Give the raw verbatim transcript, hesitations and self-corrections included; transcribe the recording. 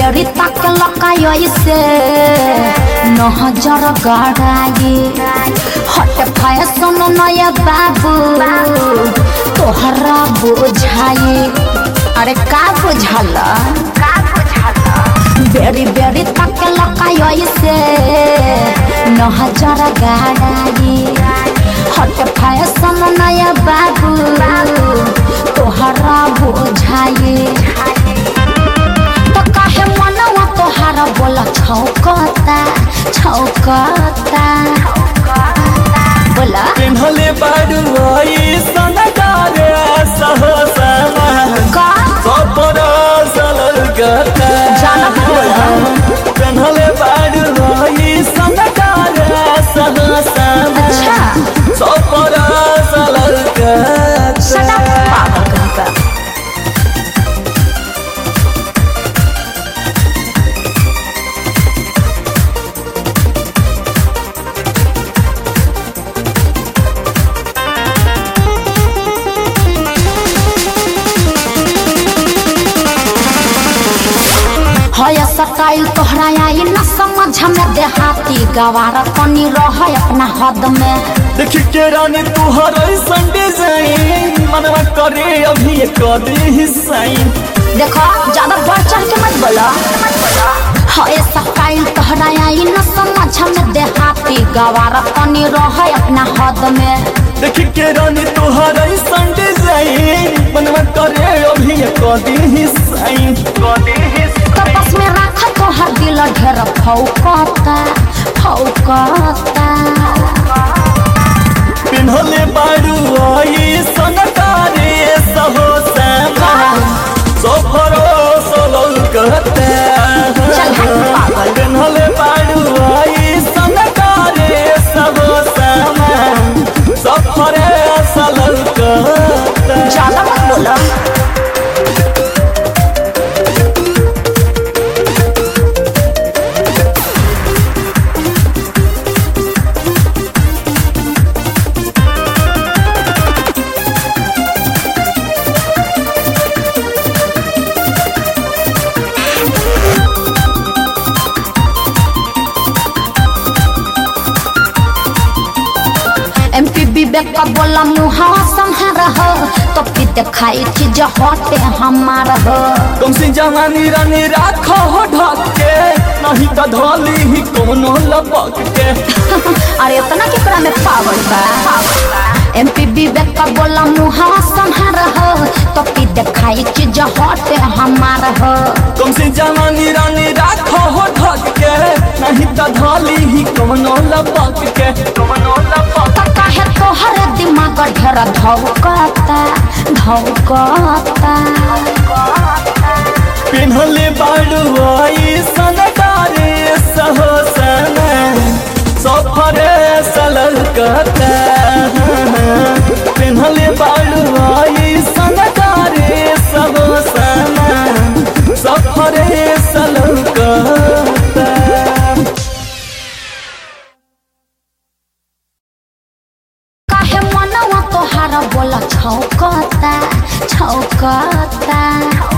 बेरी तक लकाई से नजर गड़ाई हट फैशन नया बाबू तोहरा बुझाई अरे का बुझाला बेरी बेरी तक लकाई से नजर गड़ाई हट फैशन नया बाबू तोहरा बुझाई तो काहे मनवा तोहरा बोला छौकता छौकता बोला पिन्हले बाडू आई सनकारे सहसना का सपना सलगता जानत बोला पिन्हले बाडू आई सनकारे सहसना अच्छा सपना सलगता सदा पागल कहीं का है स्टाइल तोहरा आई न समझ में देहाती गवार तनी रह अपना हद में देख के रानी तुहर ऐसन डिजाइन मनवा करे अभी कदी साइन देखो ज्यादा बढ़ चढ़ के मत बोला है स्टाइल तोहरा आई न समझ में देहाती गवार तनी रह अपना हद में देख के रानी तुहर ऐसन डिजाइन मनवा करे अभी कदी साइन कदी तो बस में रख तोहर दिल ढेर फौकता फौकता पिन्हले बाडू आई सनकारे सहो समा सफरो सोलल कहते चल हट पागल पिन्हले बाडू आई सनकारे सहो समा सफरे सोलल कहते ज्यादा मत बोला एमपी विवेक का बोला मुहावा संहार हो तो फिर दिखाई चीज होते हमार हो तुमसे जवानी रानी राखो हो ढक के नहीं तो धोली ही कोनो लपक के अरे इतना केकरा में पावर बा एमपी विवेक का बोला मुहावा संहार हो तो फिर दिखाई चीज होते हमार हो तुमसे जवानी रानी राखो हो ढक के नहीं तो धोली ही कोनो लपक के कोनो लपक तो काहे तोहर दिमाग ढेर धौकता धौकता पिन्हले बाडू आई सनकारे सहो सना सफरे सलल कहता पिन्हले बाडू आई सनकारे सहो सना सफरे सलल कहता काहे मनवा तोहरा बोला छौकता छौकता